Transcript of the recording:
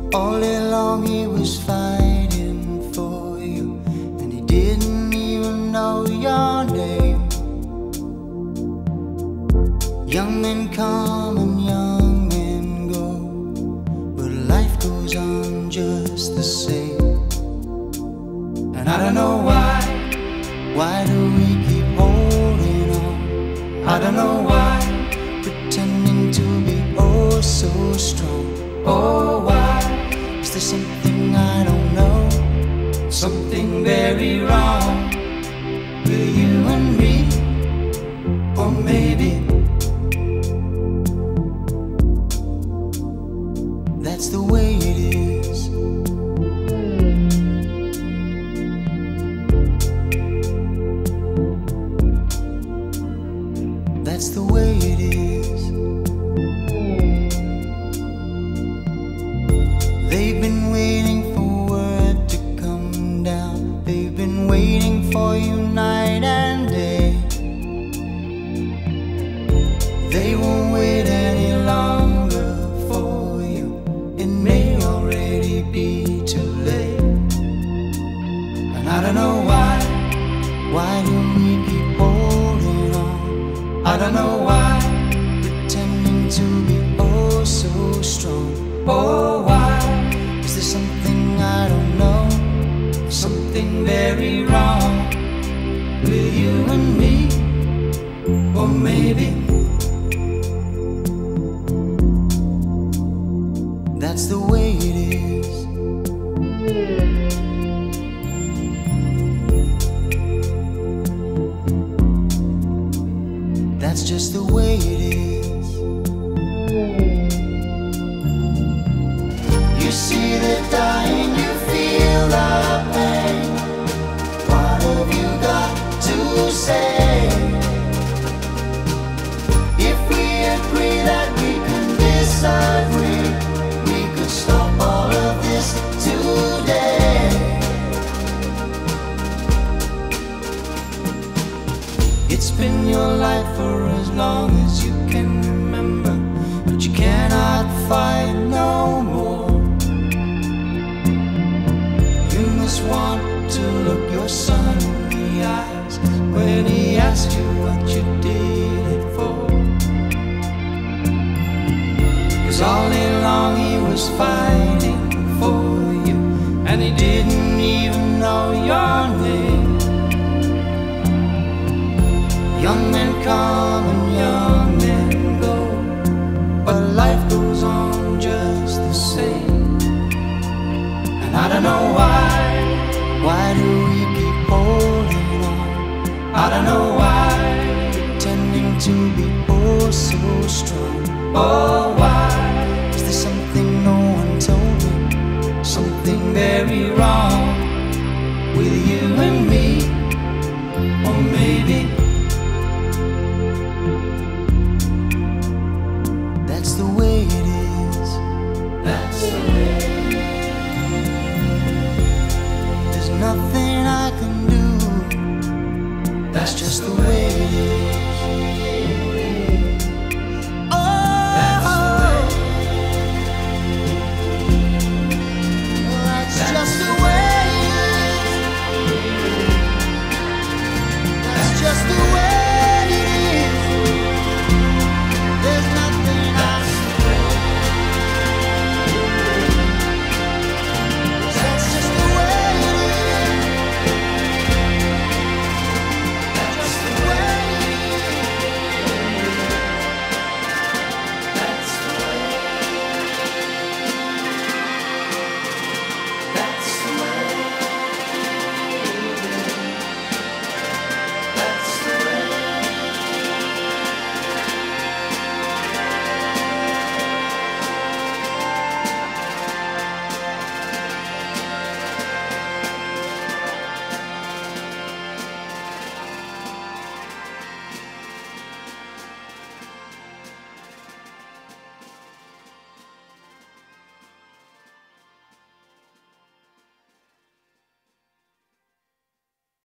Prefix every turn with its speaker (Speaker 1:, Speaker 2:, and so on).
Speaker 1: All day long he was fighting for you, and he didn't even know your name. Young men come and young men go, but life goes on just the same. And I don't know why do we keep holding on? I don't know why, pretending to be oh so strong. Oh, why is there something I don't know? Something very wrong with you and me, or maybe that's the way it is. That's the way it is. They've been waiting for word to come down. They've been waiting for you night and day. They won't wait any longer for you. It may already be too late. And I don't know why do we keep holding on? I don't know why, pretending to be oh so strong. Oh, why is there something I don't know? Something very wrong with you and me, or maybe that's the way it is. That's just the way it is. You see the dying, you feel the pain. What have you got to say? If we agree that we can disagree, we could stop all of this today. It's been your life for as long as you can remember, but you cannot fight no more. You must want to look your son in the eyes when he asks you what you did it for. 'Cause all day long he was fighting for you, and he didn't even know your name. Young men come and young men go, but life goes on just the same. And I don't know why do we keep holding on? I don't know why, pretending to be oh so strong. Oh,